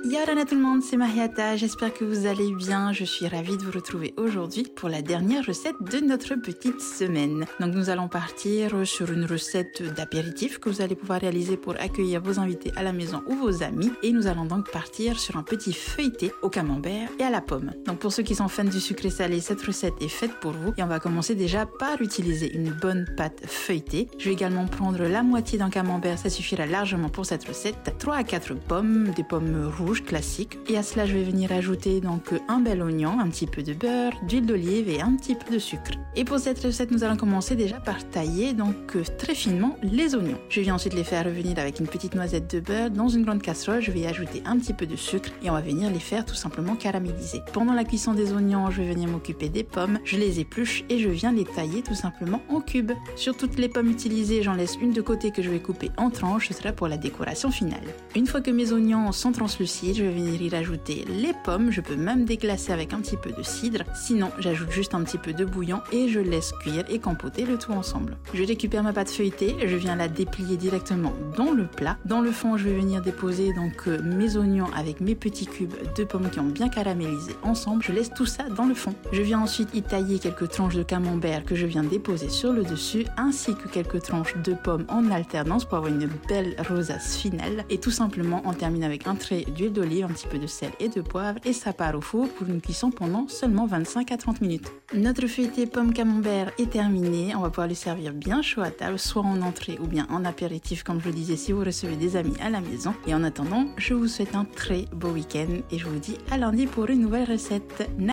Yorana tout le monde, c'est Mariata, j'espère que vous allez bien, je suis ravie de vous retrouver aujourd'hui pour la dernière recette de notre petite semaine. Donc nous allons partir sur une recette d'apéritif que vous allez pouvoir réaliser pour accueillir vos invités à la maison ou vos amis, et nous allons donc partir sur un petit feuilleté au camembert et à la pomme. Donc pour ceux qui sont fans du sucré salé, cette recette est faite pour vous et on va commencer déjà par utiliser une bonne pâte feuilletée. Je vais également prendre la moitié d'un camembert, ça suffira largement pour cette recette, 3 à 4 pommes, des pommes rouges classiques, et à cela je vais venir ajouter donc un bel oignon, un petit peu de beurre, d'huile d'olive et un petit peu de sucre. Et pour cette recette nous allons commencer déjà par tailler donc très finement les oignons. Je viens ensuite les faire revenir avec une petite noisette de beurre dans une grande casserole. Je vais ajouter un petit peu de sucre et on va venir les faire tout simplement caraméliser. Pendant la cuisson des oignons, je vais venir m'occuper des pommes, je les épluche et je viens les tailler tout simplement en cubes. Sur toutes les pommes utilisées, j'en laisse une de côté que je vais couper en tranches, ce sera pour la décoration finale. Une fois que mes oignons sont translucides, je vais venir y rajouter les pommes, je peux même déglacer avec un petit peu de cidre, sinon j'ajoute juste un petit peu de bouillon et je laisse cuire et compoter le tout ensemble. Je récupère ma pâte feuilletée, je viens la déplier directement dans le plat. Dans le fond, je vais venir déposer donc mes oignons avec mes petits cubes de pommes qui ont bien caramélisé ensemble. Je laisse tout ça dans le fond. Je viens ensuite y tailler quelques tranches de camembert que je viens déposer sur le dessus, ainsi que quelques tranches de pommes en alternance pour avoir une belle rosace finale. Et tout simplement, on termine avec un trait d'huile d'olive, un petit peu de sel et de poivre, et ça part au four pour une cuisson pendant seulement 25 à 30 minutes. Notre feuilleté pomme camembert est terminé. On va pouvoir le servir bien chaud à table, soit en entrée ou bien en apéritif, comme je le disais, si vous recevez des amis à la maison. Et en attendant, je vous souhaite un très beau week-end et je vous dis à lundi pour une nouvelle recette.